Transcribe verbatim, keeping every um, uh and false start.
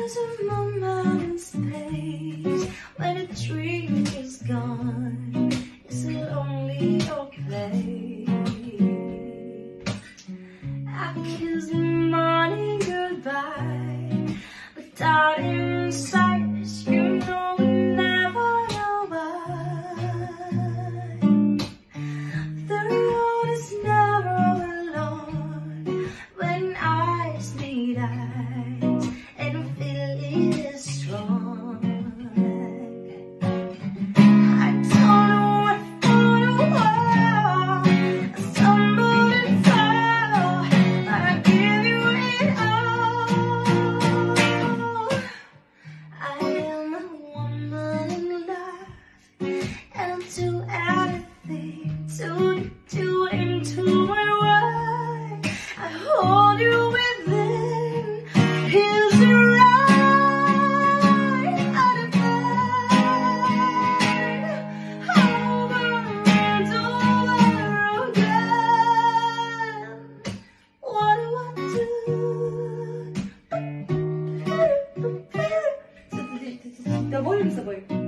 There's a moment in space when a dream is gone. It's a lonely old place. I kiss the morning goodbye, but down inside is you know we never know why. The road is never alone when eyes meet eyes and feeling is strong. I don't know what for the world, I stumbled and fell, but I give you it all. I am a woman in love, and I'll do anything to do into my world. I hold you within, here's the right out of bed, over and over again. What do I do? 나 머리 있어 보여.